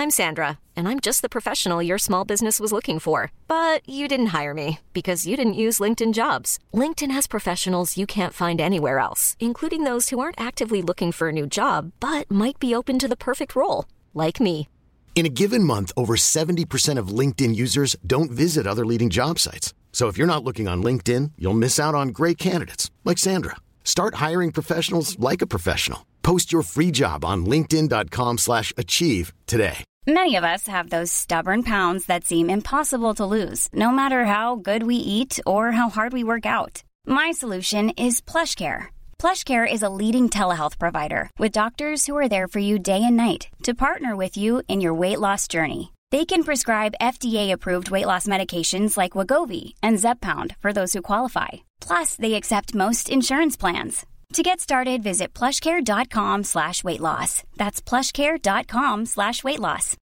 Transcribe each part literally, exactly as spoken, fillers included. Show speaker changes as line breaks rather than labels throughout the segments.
I'm Sandra, and I'm just the professional your small business was looking for. But you didn't hire me because you didn't use LinkedIn Jobs. LinkedIn has professionals you can't find anywhere else, including those who aren't actively looking for a new job, but might be open to the perfect role, like me.
In a given month, over seventy percent of LinkedIn users don't visit other leading job sites. So if you're not looking on LinkedIn, you'll miss out on great candidates like Sandra. Start hiring professionals like a professional. Post your free job on linkedin.com slash achieve today.
Many of us have those stubborn pounds that seem impossible to lose, no matter how good we eat or how hard we work out. My solution is PlushCare. PlushCare is a leading telehealth provider with doctors who are there for you day and night to partner with you in your weight loss journey. They can prescribe F D A-approved weight loss medications like Wegovy and Zepbound for those who qualify. Plus, they accept most insurance plans. To get started, visit plushcare.com slash weight loss. That's plushcare.com slash weight loss.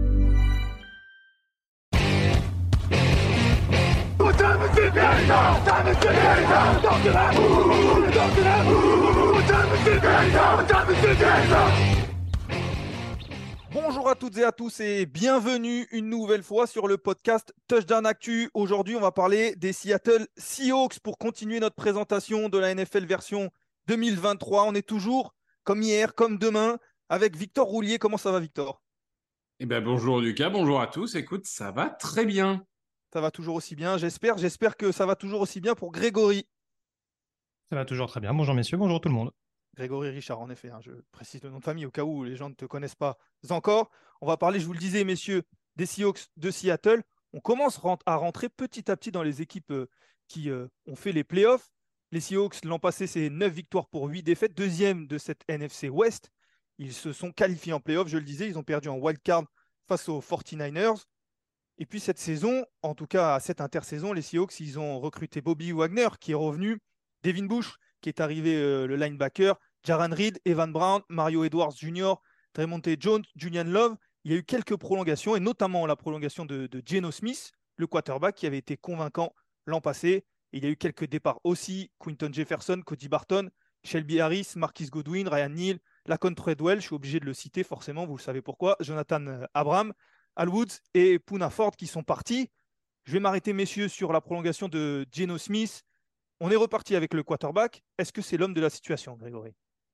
Bonjour à toutes et à tous et bienvenue une nouvelle fois sur le podcast Touchdown Actu. Aujourd'hui, on va parler des Seattle Seahawks pour continuer notre présentation de la N F L version deux mille vingt-trois. On est toujours, comme hier, comme demain, avec Victor Roulier. Comment ça va, Victor ?
Eh ben, bonjour Lucas, bonjour à tous. Écoute, ça va très bien.
Ça va toujours aussi bien, j'espère. J'espère que ça va toujours aussi bien pour Grégory.
Ça va toujours très bien. Bonjour messieurs, bonjour tout le monde.
Grégory Richard, en effet, hein, je précise le nom de famille au cas où les gens ne te connaissent pas encore. On va parler, je vous le disais, messieurs, des Seahawks de Seattle. On commence à rentrer petit à petit dans les équipes euh, qui euh, ont fait les playoffs. Les Seahawks, l'an passé, c'est neuf victoires pour huit défaites, deuxième de cette N F C West. Ils se sont qualifiés en playoffs, je le disais, ils ont perdu en wildcard face aux forty-niners. Et puis cette saison, en tout cas à cette intersaison, les Seahawks, ils ont recruté Bobby Wagner qui est revenu, Devin Bush qui est arrivé, euh, le linebacker, Jaron Reed, Evan Brown, Mario Edwards junior, Tremonte Jones, Julian Love. Il y a eu quelques prolongations et notamment la prolongation de, de Geno Smith, le quarterback qui avait été convaincant l'an passé. Et il y a eu quelques départs aussi, Quinton Jefferson, Cody Barton, Shelby Harris, Marquis Goodwin, Ryan Neal, Lacon Treadwell, je suis obligé de le citer forcément, vous le savez pourquoi, Jonathan Abram, Al Woods et Poona Ford qui sont partis. Je vais m'arrêter, messieurs, sur la prolongation de Geno Smith. On est reparti avec le quarterback. Est-ce que c'est l'homme de la situation, Grégory ?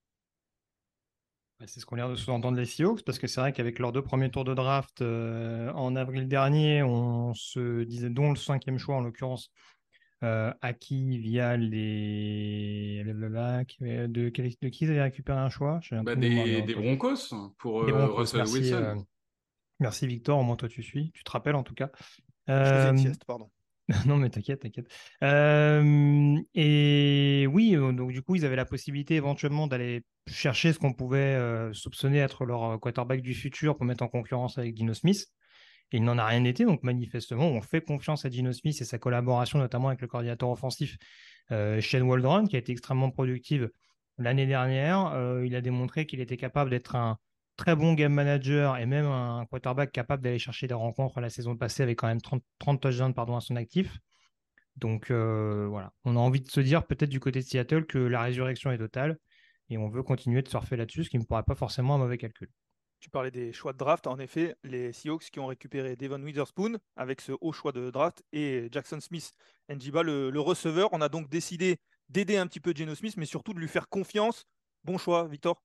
C'est ce qu'on a l'air de sous-entendre les Seahawks, parce que c'est vrai qu'avec leurs deux premiers tours de draft euh, en avril dernier, on se disait, dont le cinquième choix en l'occurrence, euh, acquis via les... De, de, de qui ils avaient récupéré un choix
bah des, des Broncos pour
des
euh,
Broncos,
Russell
merci,
Wilson.
Euh, merci Victor, au moins toi tu suis, tu te rappelles en tout cas.
Je faisais une
Euh,
sieste, pardon.
Non, mais t'inquiète, t'inquiète. Euh, et oui, euh, donc du coup, ils avaient la possibilité éventuellement d'aller chercher ce qu'on pouvait euh, soupçonner être leur quarterback du futur pour mettre en concurrence avec Geno Smith. Et il n'en a rien été, donc manifestement, on fait confiance à Geno Smith et sa collaboration, notamment avec le coordinateur offensif euh, Shane Waldron, qui a été extrêmement productive l'année dernière. Euh, il a démontré qu'il était capable d'être un très bon game manager et même un quarterback capable d'aller chercher des rencontres. La saison passée avec quand même trente, trente touchdowns pardon, à son actif. Donc euh, voilà, on a envie de se dire peut-être du côté de Seattle que la résurrection est totale et on veut continuer de surfer là-dessus, ce qui ne me paraît pas forcément un mauvais calcul.
Tu parlais des choix de draft. En effet, les Seahawks qui ont récupéré Devon Witherspoon avec ce haut choix de draft et Jackson Smith Njiba, le, le receveur. On a donc décidé d'aider un petit peu Geno Smith, mais surtout de lui faire confiance. Bon choix, Victor.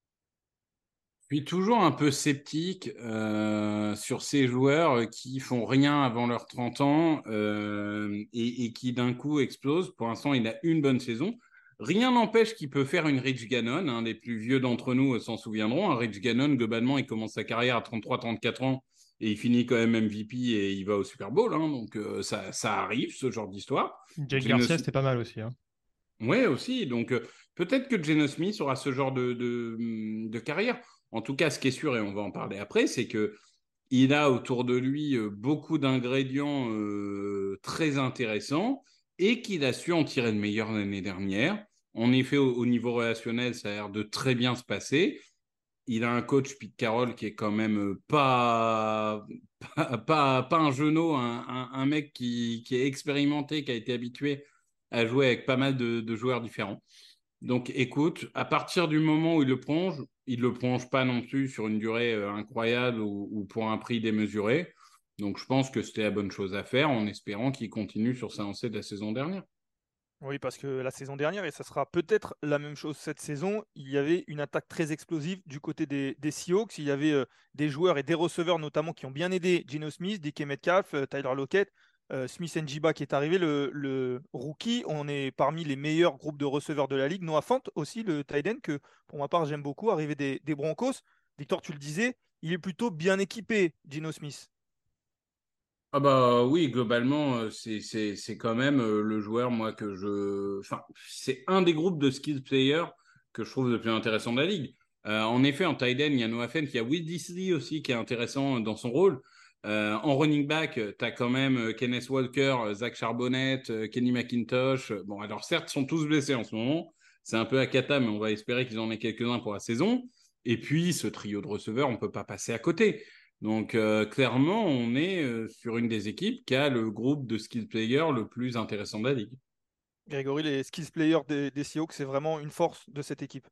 Je suis toujours un peu sceptique euh, sur ces joueurs qui font rien avant leurs trente ans euh, et, et qui d'un coup explosent. Pour l'instant, il a une bonne saison. Rien n'empêche qu'il peut faire une Rich Gannon. Hein, les plus vieux d'entre nous s'en souviendront. Un Rich Gannon, globalement, il commence sa carrière à trente-trois trente-quatre ans et il finit quand même M V P et il va au Super Bowl. Hein, donc euh, ça, ça arrive, ce genre d'histoire.
Jake Garcia, c'était pas mal aussi. Hein.
Oui, aussi. Donc euh, peut-être que Geno Smith aura ce genre de, de, de carrière. En tout cas, ce qui est sûr, et on va en parler après, c'est qu'il a autour de lui beaucoup d'ingrédients euh, très intéressants et qu'il a su en tirer le meilleur l'année dernière. En effet, au, au niveau relationnel, ça a l'air de très bien se passer. Il a un coach, Pete Carroll, qui est quand même pas, pas, pas, pas un genou, un, un, un mec qui, qui est expérimenté, qui a été habitué à jouer avec pas mal de, de joueurs différents. Donc, écoute, à partir du moment où il le prolonge, il ne le prolonge pas non plus sur une durée euh, incroyable ou, ou pour un prix démesuré. Donc, je pense que c'était la bonne chose à faire en espérant qu'il continue sur sa lancée de la saison dernière.
Oui, parce que la saison dernière, et ça sera peut-être la même chose cette saison, il y avait une attaque très explosive du côté des, des Seahawks. Il y avait euh, des joueurs et des receveurs notamment qui ont bien aidé Geno Smith, D K Metcalf, euh, Tyler Lockett, euh, Smith Njiba qui est arrivé, le, le rookie. On est parmi les meilleurs groupes de receveurs de la ligue. Noah Fant aussi, le tight end, que pour ma part j'aime beaucoup, arrivé des, des Broncos. Victor, tu le disais, il est plutôt bien équipé, Geno Smith.
Ah bah oui, globalement, euh, c'est, c'est, c'est quand même euh, le joueur, moi, que je... Enfin, c'est un des groupes de skills players que je trouve le plus intéressant de la ligue. Euh, en effet, en tight end, il y a Noah Fent, il y a Will Disley aussi qui est intéressant dans son rôle. Euh, en running back, tu as quand même euh, Kenneth Walker, euh, Zach Charbonnet, euh, Kenny McIntosh. Bon, alors certes, ils sont tous blessés en ce moment. C'est un peu à cata, mais on va espérer qu'ils en aient quelques-uns pour la saison. Et puis, ce trio de receveurs, on ne peut pas passer à côté. Donc, euh, clairement, on est euh, sur une des équipes qui a le groupe de skill players le plus intéressant de la ligue.
Grégory, les skills players des, des Seahawks, c'est vraiment une force de cette équipe.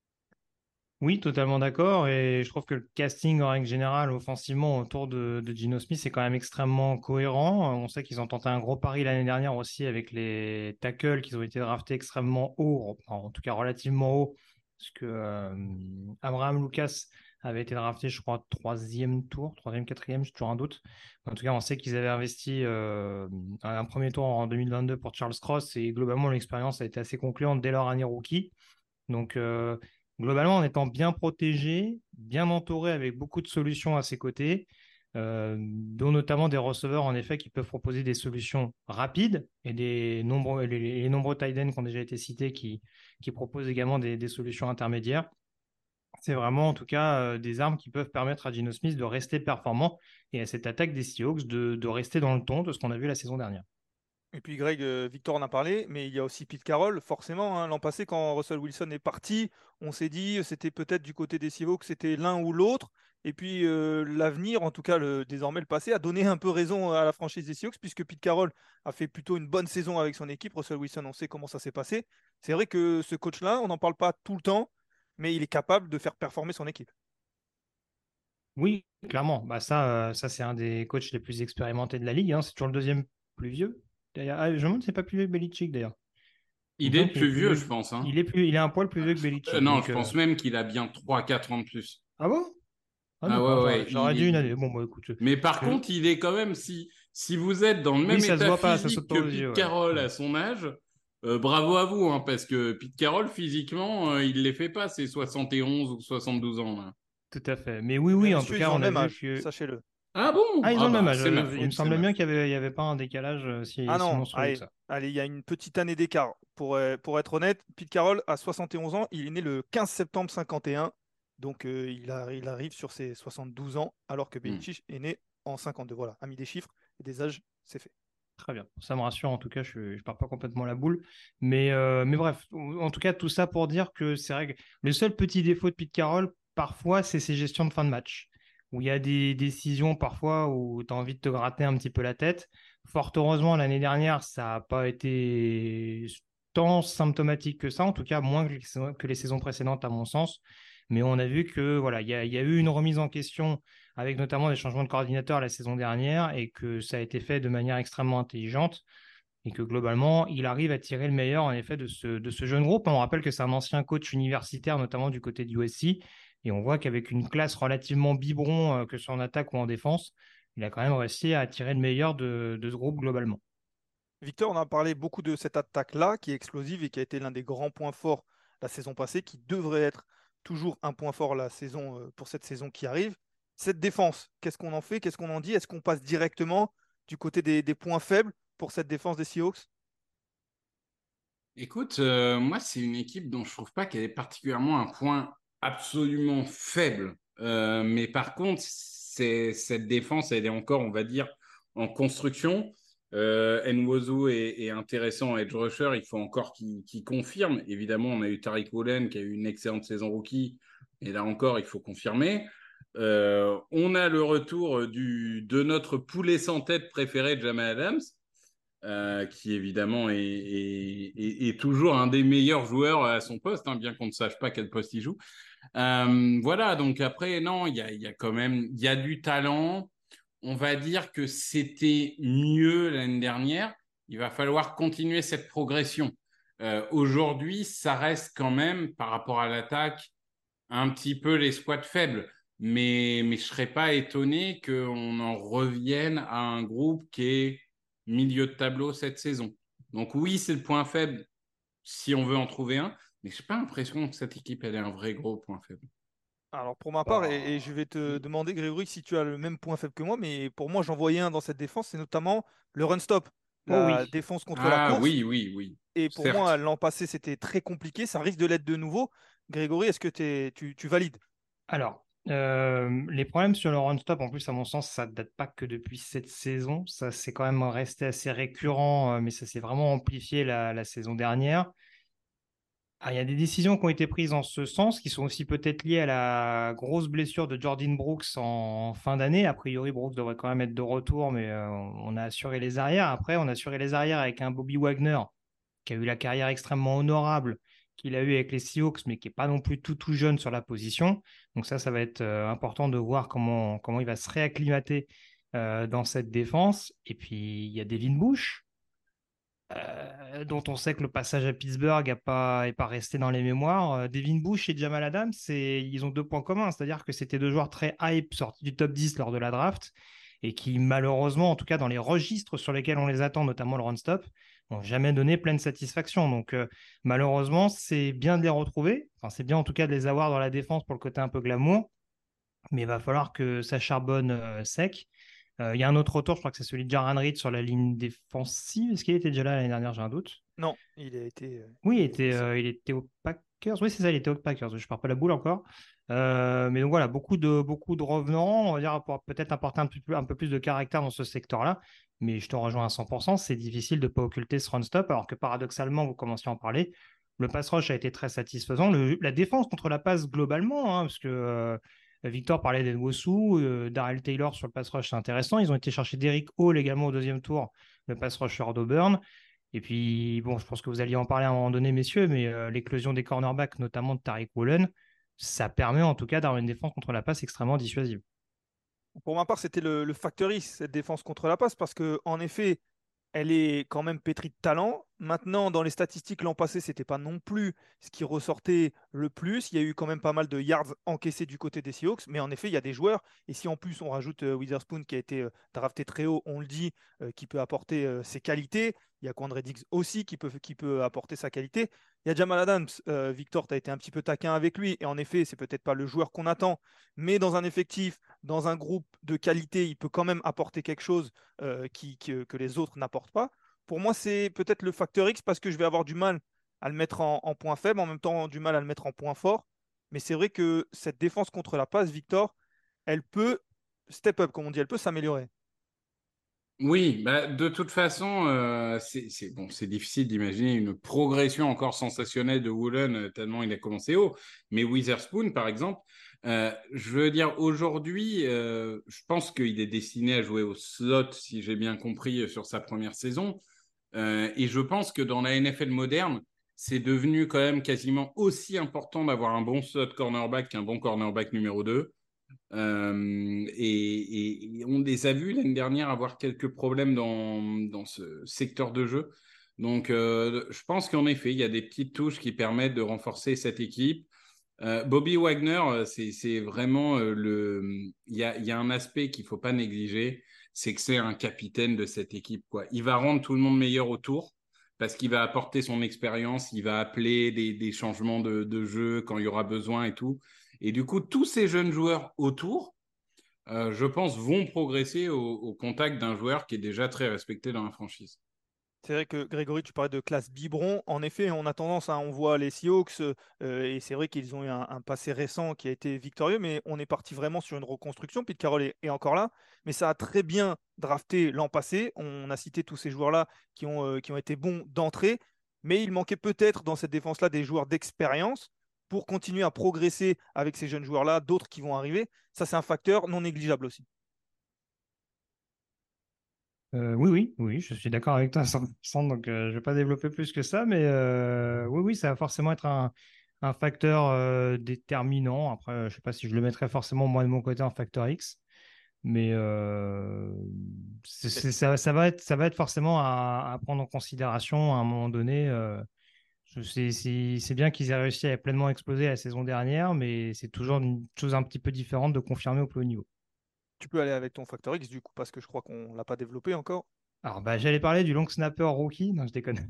Oui, totalement d'accord. Et je trouve que le casting, en règle générale, offensivement, autour de, de Geno Smith, est quand même extrêmement cohérent. On sait qu'ils ont tenté un gros pari l'année dernière aussi avec les tackles qui ont été draftés extrêmement haut, en tout cas relativement haut, parce que euh, Abraham Lucas avait été drafté, je crois, troisième tour, troisième, quatrième, j'ai toujours un doute. En tout cas, on sait qu'ils avaient investi euh, un premier tour en deux mille vingt-deux pour Charles Cross et globalement, l'expérience a été assez concluante dès leur année rookie. Donc, euh, globalement, en étant bien protégé, bien entouré avec beaucoup de solutions à ses côtés, euh, dont notamment des receveurs en effet qui peuvent proposer des solutions rapides et des nombreux, les, les nombreux tight ends qui ont déjà été cités qui, qui proposent également des, des solutions intermédiaires. C'est vraiment en tout cas euh, des armes qui peuvent permettre à Geno Smith de rester performant et à cette attaque des Seahawks de, de rester dans le ton de ce qu'on a vu la saison dernière.
Et puis Greg, euh, Victor en a parlé, mais il y a aussi Pete Carroll, forcément. Hein. L'an passé, quand Russell Wilson est parti, on s'est dit euh, c'était peut-être du côté des Seahawks, c'était l'un ou l'autre. Et puis euh, l'avenir, en tout cas le, désormais le passé, a donné un peu raison à la franchise des Seahawks, puisque Pete Carroll a fait plutôt une bonne saison avec son équipe. Russell Wilson, on sait comment ça s'est passé. C'est vrai que ce coach-là, on n'en parle pas tout le temps, mais il est capable de faire performer son équipe.
Oui, clairement. Bah ça, euh, ça c'est un des coachs les plus expérimentés de la ligue. Hein. C'est toujours le deuxième plus vieux. D'ailleurs, ah, je me demande si c'est pas plus vieux que Belichick d'ailleurs. Il me
Il est
semble
le
qu'il est
plus
plus
vieux,
vieux.
je pense. Hein.
Il est plus, il est un poil plus
Euh,
vieux que
euh,
Belichick.
non,
Donc,
je
euh,
pense même qu'il a bien trois quatre ans de plus.
ah bon? Ah
Ah
d'accord,
ouais,
j'aurais
ouais.
j'aurais
Il
dit une
est...
année. Bon, bah écoute.
Mais par
je-
contre, il est quand même, si, si vous êtes dans le
Oui,
même
ça se
état
voit pas, ça saute
physique
pas
que
aux yeux.
Pete
Ouais.
Carroll
Ouais.
à son âge, euh, bravo à vous, hein, parce que Pete Carroll, physiquement, euh, il ne les fait pas, ses soixante et onze ou soixante-douze ans. Là.
Tout à fait. Mais oui,
Eh bien,
oui, en tout
messieurs, ils
cas,
ont le
on a
même
vu
âge,
que.
sachez-le.
Ah bon?
Ah, ils
Ah
ont le même
bah,
âge.
c'est ma
Euh, Il me
faute, c'est
semblait
ma
bien
faute.
qu'il n'y avait, il y avait pas un décalage euh, si,
Ah
si
non,
monstrueux que
allez,
ça.
allez, il y a une petite année d'écart. Pour, euh, pour être honnête, Pete Carroll a soixante et onze ans, il est né le quinze septembre cinquante et un, donc euh, il, a- il arrive sur ses soixante-douze ans, alors que
Hmm.
Belichick est né en cinquante-deux. Voilà, a mis des chiffres et des âges, c'est fait.
Très bien. Ça me rassure, en tout cas, je ne pars pas complètement la boule. Mais, euh, mais bref, en tout cas, tout ça pour dire que c'est vrai que le seul petit défaut de Pete Carroll, parfois, c'est ses gestions de fin de match, où il y a des décisions parfois où tu as envie de te gratter un petit peu la tête. Fort heureusement, l'année dernière, ça n'a pas été tant symptomatique que ça, en tout cas, moins que les saisons, que les saisons précédentes, à mon sens. Mais on a vu que voilà, il y a, il y a eu une remise en question avec notamment des changements de coordinateur la saison dernière, et que ça a été fait de manière extrêmement intelligente, et que globalement, il arrive à tirer le meilleur en effet de ce, de ce jeune groupe. On rappelle que c'est un ancien coach universitaire, notamment du côté du U S C, et on voit qu'avec une classe relativement biberon, euh, que ce soit en attaque ou en défense, il a quand même réussi à tirer le meilleur de, de ce groupe globalement.
Victor, on a parlé beaucoup de cette attaque-là, qui est explosive et qui a été l'un des grands points forts la saison passée, qui devrait être toujours un point fort la saison, euh, pour cette saison qui arrive. Cette défense, qu'est-ce qu'on en fait? Qu'est-ce qu'on en dit? Est-ce qu'on passe directement du côté des, des points faibles pour cette défense des Seahawks?
Écoute, euh, moi, c'est une équipe dont je trouve pas qu'elle est particulièrement un point absolument faible. Euh, mais par contre, c'est, cette défense, elle est encore, on va dire, en construction. Euh, Nwozu est, est intéressant à edge rusher. Il faut encore qu'il qu'il confirme. Évidemment, on a eu Tariq Woolen qui a eu une excellente saison rookie. Et là encore, il faut confirmer. Euh, on a le retour du, de notre poulet sans tête préféré, Jamal Adams. Euh, qui évidemment est, est, est, est toujours un des meilleurs joueurs à son poste, hein, bien qu'on ne sache pas quel poste il joue. Euh, voilà, donc après, non, il y a, y a quand même, il y a du talent. On va dire que c'était mieux l'année dernière. Il va falloir continuer cette progression. Euh, aujourd'hui, ça reste quand même, par rapport à l'attaque, un petit peu les squads faibles. Mais, mais je ne serais pas étonné qu'on en revienne à un groupe qui est milieu de tableau cette saison. Donc oui, c'est le point faible si on veut en trouver un. Mais je n'ai pas l'impression que cette équipe elle ait un vrai gros point faible.
Alors pour ma part, et, et je
Bah,
vais te demander, Grégory, si tu as le même point faible que moi, mais pour moi, j'en voyais un dans cette défense, c'est notamment le run-stop,
oh
la
oui.
défense contre la
Ah
course.
oui, oui, oui.
Et pour moi,
Certes.
l'an passé, c'était très compliqué. Ça risque de l'être de nouveau. Grégory, est-ce que t'es- tu, tu valides?
Alors, euh, les problèmes sur le run-stop, en plus, à mon sens, ça ne date pas que depuis cette saison. Ça, c'est quand même resté assez récurrent, euh, mais ça s'est vraiment amplifié la, la saison dernière. Ah, il y a des décisions qui ont été prises en ce sens, qui sont aussi peut-être liées à la grosse blessure de Jordan Brooks en fin d'année. A priori, Brooks devrait quand même être de retour, mais euh, on a assuré les arrières. Après, on a assuré les arrières avec un Bobby Wagner qui a eu la carrière extrêmement honorable qu'il a eu avec les Seahawks, mais qui n'est pas non plus tout tout jeune sur la position. Donc ça, ça va être euh, important de voir comment, comment il va se réacclimater euh, dans cette défense. Et puis, il y a Devin Bush, euh, dont on sait que le passage à Pittsburgh n'est pas, est pas resté dans les mémoires. Euh, Devin Bush et Jamal Adams, c'est, ils ont deux points communs, c'est-à-dire que c'était deux joueurs très hype sortis du top dix lors de la draft et qui, malheureusement, en tout cas dans les registres sur lesquels on les attend, notamment le run-stop, n'ont jamais donné pleine satisfaction. Donc, euh, malheureusement, c'est bien de les retrouver. Enfin, c'est bien en tout cas de les avoir dans la défense pour le côté un peu glamour, mais il va falloir que ça charbonne euh, sec. Euh, Il y a un autre retour, je crois que c'est celui de Jaran Reed sur la ligne défensive. Est-ce qu'il était déjà là l'année dernière? J'ai un doute.
Non, il a été, euh,
Oui, il
il a été
était,
blessé.
euh, il était aux Packers. Oui, c'est ça, il était aux Packers. Je ne pars pas la boule encore. Euh, mais donc voilà, beaucoup de, beaucoup de revenants. On va dire pour peut-être apporter un peu, plus, un peu plus de caractère dans ce secteur-là. Mais je te rejoins à cent pour cent. C'est difficile de ne pas occulter ce run-stop, alors que paradoxalement, vous commenciez à en parler. Le pass rush a été très satisfaisant. Le- la défense contre la passe globalement, hein, parce que euh, Victor parlait d'Enwosu, euh, Darrell Taylor sur le pass rush, c'est intéressant. Ils ont été chercher Derrick Hall également au deuxième tour, le pass rusher d'Auburn. Et puis, bon, je pense que vous alliez en parler à un moment donné, messieurs, mais euh, l'éclosion des cornerbacks, notamment de Tariq Woolen, ça permet en tout cas d'avoir une défense contre la passe extrêmement dissuasive.
Pour ma part, c'était le, le facteur X, cette défense contre la passe, parce que en effet, elle est quand même pétrie de talent. Maintenant, dans les statistiques l'an passé, c'était pas non plus ce qui ressortait le plus. Il y a eu quand même pas mal de yards encaissés du côté des Seahawks, mais en effet, il y a des joueurs. Et si en plus on rajoute euh, Witherspoon qui a été euh, drafté très haut, on le dit, euh, qui peut apporter euh, ses qualités. Il y a Quandre Diggs aussi qui peut, qui peut apporter sa qualité. Il y a Jamal Adams. Euh, Victor, tu as été un petit peu taquin avec lui. Et en effet, c'est peut-être pas le joueur qu'on attend, mais dans un effectif, dans un groupe de qualité, il peut quand même apporter quelque chose euh, qui, qui- que les autres n'apportent pas. Pour moi, c'est peut-être le facteur X parce que je vais avoir du mal à le mettre en, en point faible, en même temps du mal à le mettre en point fort. Mais c'est vrai que cette défense contre la passe, Victor, elle peut step up, comme on dit, elle peut s'améliorer.
Oui, bah, de toute façon, euh, c'est c'est- bon, c'est difficile d'imaginer une progression encore sensationnelle de Woolen euh, tellement il a commencé haut. Mais Witherspoon, par exemple, euh, je veux dire, aujourd'hui, euh, je pense qu'il est destiné à jouer au slot, si j'ai bien compris, euh, sur sa première saison. Euh, et je pense que dans la N F L moderne, c'est devenu quand même quasiment aussi important d'avoir un bon slot cornerback qu'un bon cornerback numéro deux. Euh, et, et, on les a vus l'année dernière avoir quelques problèmes dans, dans ce secteur de jeu. Donc, euh, je pense qu'en effet, il y a des petites touches qui permettent de renforcer cette équipe. Euh, Bobby Wagner, euh, c'est, c'est vraiment euh, le. Il y a, il y a un aspect qu'il ne faut pas négliger, c'est que c'est un capitaine de cette équipe, quoi. Il va rendre tout le monde meilleur autour parce qu'il va apporter son expérience, il va appeler des, des changements de, de jeu quand il y aura besoin et tout. Et du coup, tous ces jeunes joueurs autour, euh, je pense, vont progresser au, au contact d'un joueur qui est déjà très respecté dans la franchise.
C'est vrai que Grégory, tu parlais de classe biberon. En effet, on a tendance, hein, on voit les Seahawks, euh, et c'est vrai qu'ils ont eu un, un passé récent qui a été victorieux, mais on est parti vraiment sur une reconstruction. Pete Carroll est, est encore là, mais ça a très bien drafté l'an passé. On a cité tous ces joueurs-là qui ont, euh, qui ont été bons d'entrée, mais il manquait peut-être dans cette défense-là des joueurs d'expérience pour continuer à progresser avec ces jeunes joueurs-là, d'autres qui vont arriver. Ça, c'est un facteur non négligeable aussi.
Euh, oui, oui, oui, je suis d'accord avec toi à cent pour cent, donc euh, je ne vais pas développer plus que ça, mais euh, oui, oui, ça va forcément être un, un facteur euh, déterminant. Après, je ne sais pas si je le mettrais forcément moi de mon côté en facteur X, mais euh, c'est, c'est- ça, ça va être, ça va être forcément à, à prendre en considération à un moment donné. Euh, je- c'est, c'est, c'est bien qu'ils aient réussi à pleinement exploser la saison dernière, mais c'est toujours une chose un petit peu différente de confirmer au plus haut niveau.
Tu peux aller avec ton facteur X du coup, parce que je crois qu'on ne l'a pas développé encore.
Alors, bah, j'allais parler du long snapper rookie. Non, je déconne.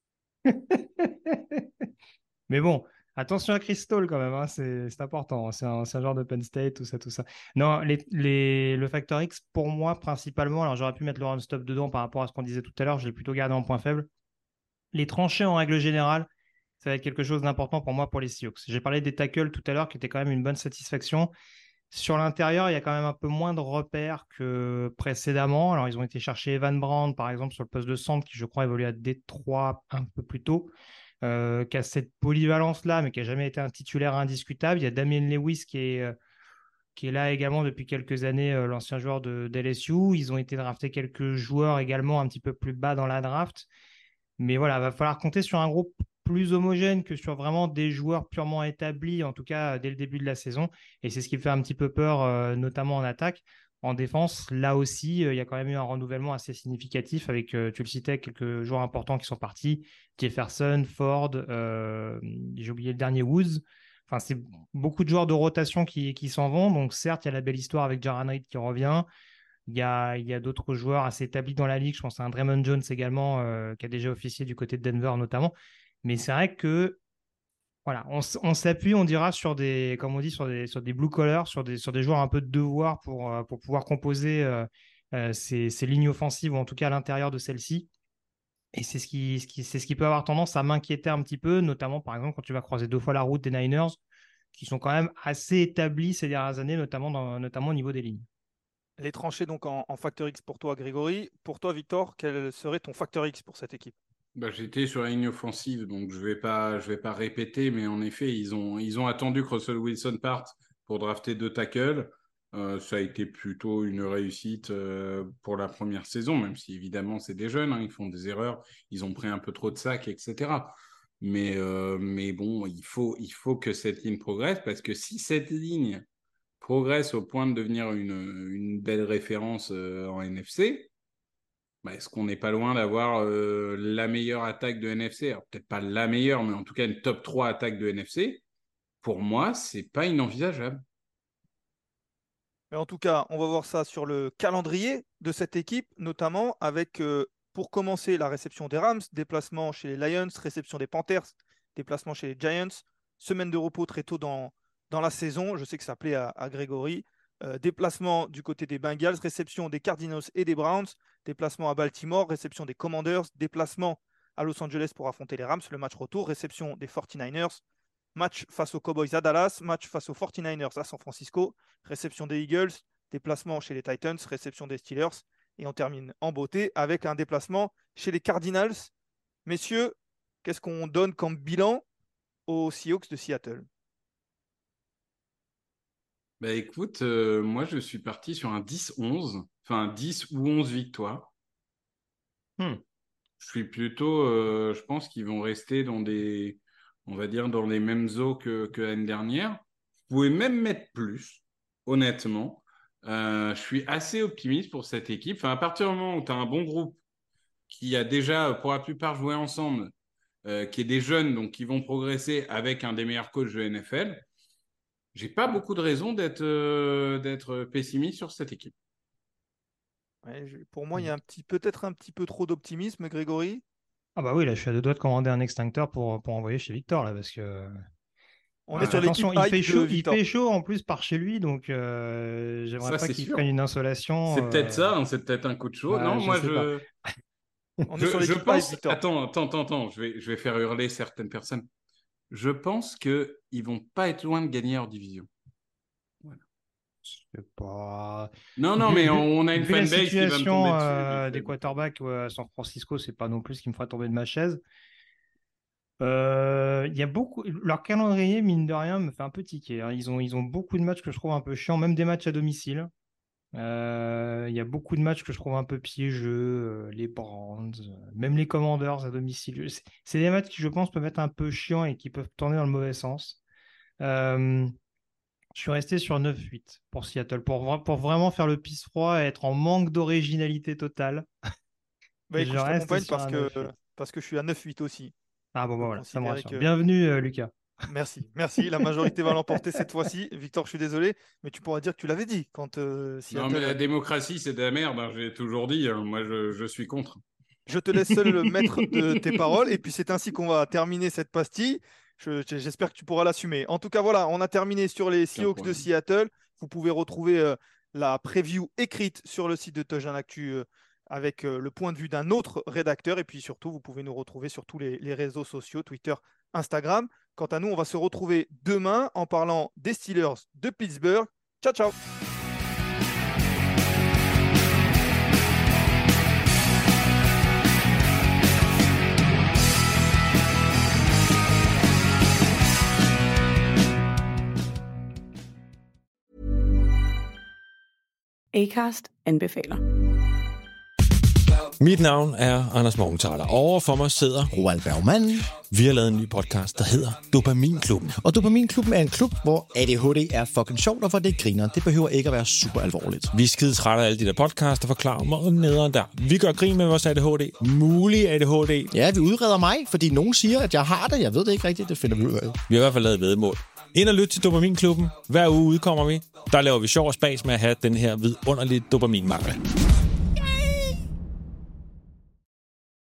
Mais bon, attention à Crystal quand même, hein, c'est c'est important. C'est un, c'est un genre de Penn State, tout ça, tout ça. Non, les, les, le facteur X, pour moi, principalement, alors j'aurais pu mettre le run-stop dedans par rapport à ce qu'on disait tout à l'heure, je l'ai plutôt gardé en point faible. Les tranchées, en règle générale, ça va être quelque chose d'important pour moi pour les Seahawks. J'ai parlé des tackles tout à l'heure, qui étaient quand même une bonne satisfaction. Sur l'intérieur, il y a quand même un peu moins de repères que précédemment. Alors, ils ont été chercher Evan Brown, par exemple, sur le poste de centre, qui, je crois, évolue à Détroit un peu plus tôt, euh, qui a cette polyvalence-là, mais qui n'a jamais été un titulaire indiscutable. Il y a Damien Lewis, qui est, euh, qui est là également depuis quelques années, euh, l'ancien joueur de, d'L S U. Ils ont été draftés quelques joueurs également un petit peu plus bas dans la draft. Mais voilà, il va falloir compter sur un groupe plus homogène que sur vraiment des joueurs purement établis, en tout cas dès le début de la saison. Et c'est ce qui me fait un petit peu peur, euh, notamment en attaque. En défense, là aussi, euh, il y a quand même eu un renouvellement assez significatif avec, euh, tu le citais, quelques joueurs importants qui sont partis. Jefferson, Ford, euh, j'ai oublié le dernier, Woods. Enfin, c'est beaucoup de joueurs de rotation qui, qui s'en vont. Donc certes, il y a la belle histoire avec Jaran Reed qui revient. Il y a, il y a d'autres joueurs assez établis dans la ligue. Je pense à un Draymond Jones également, euh, qui a déjà officié du côté de Denver notamment. Mais c'est vrai que voilà, on, s- on s'appuie, on dira, sur des, comme on dit, sur des, sur des blue collars, sur des, sur des joueurs un peu de devoir pour, euh, pour pouvoir composer euh, euh, ces, ces lignes offensives, ou en tout cas à l'intérieur de celles-ci. Et c'est ce qui, ce qui, c'est ce qui peut avoir tendance à m'inquiéter un petit peu, notamment par exemple quand tu vas croiser deux fois la route des Niners, qui sont quand même assez établis ces dernières années, notamment, dans, notamment au niveau des lignes.
Les tranchées donc en, en facteur X pour toi, Grégory. Pour toi, Victor, quel serait ton facteur X pour cette équipe?
Bah, j'étais sur la ligne offensive, donc je vais pas, je vais pas répéter, mais en effet, ils ont, ils ont attendu que Russell Wilson parte pour drafter deux tackles. Euh, ça a été plutôt une réussite euh, pour la première saison, même si évidemment c'est des jeunes, hein, ils font des erreurs, ils ont pris un peu trop de sacs, et cetera. Mais, euh, mais bon, il faut, il faut que cette ligne progresse, parce que si cette ligne progresse au point de devenir une, une belle référence euh, en N F C, bah, est-ce qu'on n'est pas loin d'avoir euh, la meilleure attaque de N F C? Alors, peut-être pas la meilleure, mais en tout cas une top trois attaque de N F C. Pour moi, c'est pas inenvisageable.
Mais en tout cas, on va voir ça sur le calendrier de cette équipe, notamment avec, euh, pour commencer, la réception des Rams, déplacement chez les Lions, réception des Panthers, déplacement chez les Giants, semaine de repos très tôt dans, dans la saison. Je sais que ça plaît à, à Grégory. Euh, déplacement du côté des Bengals, réception des Cardinals et des Browns, déplacement à Baltimore, réception des Commanders, déplacement à Los Angeles pour affronter les Rams, le match retour, réception des forty-niners, match face aux Cowboys à Dallas, match face aux forty-niners à San Francisco, réception des Eagles, déplacement chez les Titans, réception des Steelers. Et on termine en beauté avec un déplacement chez les Cardinals. Messieurs, qu'est-ce qu'on donne comme bilan aux Seahawks de Seattle?
Bah écoute, euh, moi je suis parti sur un dix onze, enfin dix ou onze victoires.
Hmm.
Je suis plutôt, euh, je pense qu'ils vont rester dans des, on va dire, dans les mêmes eaux que, que l'année dernière. Vous pouvez même mettre plus, honnêtement. Euh, je suis assez optimiste pour cette équipe. Enfin, à partir du moment où tu as un bon groupe qui a déjà, pour la plupart, joué ensemble, euh, qui est des jeunes, donc qui vont progresser avec un des meilleurs coachs de N F L, j'ai pas beaucoup de raisons d'être euh, d'être pessimiste sur cette équipe.
Ouais, je- pour moi, il y a un petit, peut-être un petit peu trop d'optimisme, Grégory.
Ah bah oui, là je suis à deux doigts de commander un extincteur pour, pour envoyer chez Victor là, parce que
On est
ah,
sur l'équipe
attention, il fait
hype de
chaud, il
Victor.
fait chaud en plus par chez lui, donc euh, j'aimerais
Ça,
pas
c'est
qu'il prenne
sûr.
une insolation.
C'est peut-être
euh,
ça, hein, c'est peut-être un coup de chaud.
bah,
Non,
je
moi,
sais pas.
je,
On est sur
je, je
l'équipe hype,
pense.
Victor.
Attends, attends, attends, attends. Je vais, je vais faire hurler certaines personnes. Je pense que ils vont pas être loin de gagner leur division. Voilà.
C'est pas...
Non, non,
Vu,
mais on,
vu-
on a une
vu la
fanbase qui va me tomber
situation
dessus, mais
euh,
je
des
vais pas.
quarterbacks ouais, à San Francisco, c'est pas non plus ce qui me fera tomber de ma chaise. Euh, Il y a beaucoup... Leur calendrier, mine de rien, me fait un peu tiquer, hein. Ils ont, ils ont beaucoup de matchs que je trouve un peu chiants, même des matchs à domicile. Euh, Euh, il y a beaucoup de matchs que je trouve un peu piégeux, euh, les Browns, euh, même les Commanders à domicile. C'est, c'est des matchs qui, je pense, peuvent être un peu chiants et qui peuvent tourner dans le mauvais sens. Euh, je suis resté sur neuf huit pour Seattle, pour, pour vraiment faire le pisse-froid et être en manque d'originalité totale.
Bah, écoute, je,
je
t'accompagne parce que, parce que je suis à neuf huit aussi.
Ah bon, bah voilà, ça me rassure.
Que...
Bienvenue, euh, Lucas.
Merci, merci. La majorité va l'emporter cette fois-ci. Victor, je suis désolé, mais tu pourras dire que tu l'avais dit quand euh,
Seattle... Non, mais la démocratie, c'est de la merde. Hein. J'ai toujours dit. Hein. Moi, je, je suis contre.
Je te laisse seul le maître de tes paroles. Et puis, c'est ainsi qu'on va terminer cette pastille. Je, j'espère que tu pourras l'assumer. En tout cas, voilà, on a terminé sur les Seahawks de Seattle. Vous pouvez retrouver euh, la preview écrite sur le site de Touchdown Actu euh, avec euh, le point de vue d'un autre rédacteur. Et puis surtout, vous pouvez nous retrouver sur tous les, les réseaux sociaux, Twitter, Instagram. Quant à nous, on va se retrouver demain en parlant des Steelers de Pittsburgh. Ciao, ciao!
Acast anbefaler.
Mit navn er Anders Morgenthaler. Over for mig sidder
Roald Bergmann.
Vi har lavet en ny podcast, der hedder Dopaminklubben.
Og Dopaminklubben er en klub, hvor A D H D er fucking sjovt, og hvor det griner. Det behøver ikke at være super alvorligt.
Vi er skide trætte af alle de der podcasts, der forklarer mig nederen der. Vi gør grin med vores A D H D. Mulig A D H D.
Ja, vi udreder mig, fordi nogen siger, at jeg har det. Jeg ved det ikke rigtigt. Det finder vi ud af.
Vi har i hvert fald lavet væddemål. Ind og lyt til Dopaminklubben. Hver uge udkommer vi. Der laver vi sjov og spas med at have den her vidunderlige dopaminmangel.